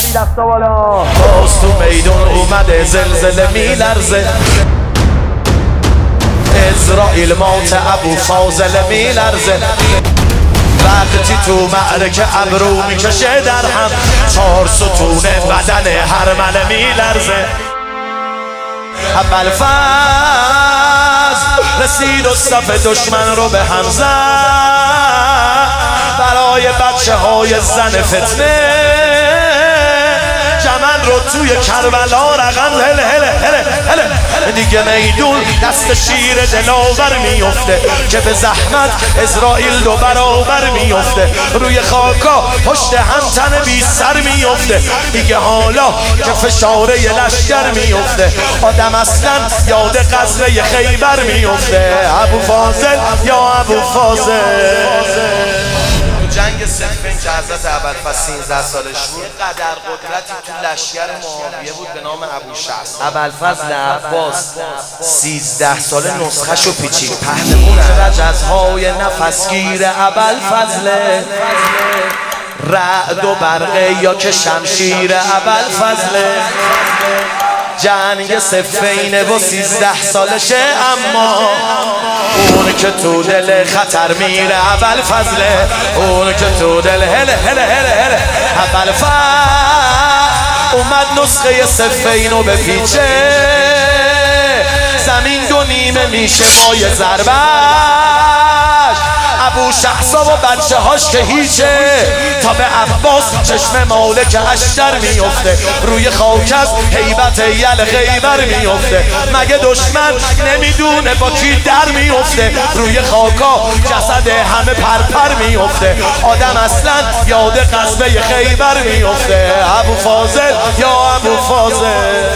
دستا بالا. باز تو میدون اومده زلزله میلرزه، اسرائیل موت ابو فاضل میلرزه. وقتی تو معرکه ابرو میکشه در هم، 4 ستون بدن هرمله میلرزه. ابوالفضل رسید و صف دشمن رو به هم زد، برای بچه های زن فتنه جمل رو توی کربلا رقم هله هله هله هله. دیگه میدون دست شیر دلاور میفته که به زحمت اسرائیل 2 برابر میفته. روی خاکا پشت هم تن بی سر میفته. دیگه حالا که فشاره لشکر میفته، آدم اصلا یاد غزوه خیبر میفته. ابو فاضل یا ابو فاضل. جنگ صفین که حضرت ابوالفضل 13 سالش بود، قدر قدرتی تو لشکر معاویه بود به نام ابو شخص. ابوالفضل عباس 13 ساله نسخه‌شو پیچید. پهلوان رجزهای نفسگیر ابوالفضل، رعد و برقه یا که شمشیر ابوالفضل. جنگ صفینه و 13 سالشه، اما اون که تو دل خطر میره ابوالفضله. اون که تو دل هله هله هله هله. ابوالفضل اومد نسخه صفینو به پیچه، زمین 2 نیمه میشه پای ضربش. ابو شخصا و بچه هاش که هیچه، تا به عباس چشم مالک اشتر میفته. روی خاک از هیبت یل خیبر میفته. مگه دشمن نمیدونه با کی در میفته؟ روی خاکا جسد همه پرپر میفته. آدم اصلا یاد غزوه خیبر میفته. ابو فاضل یا ابو فاضل.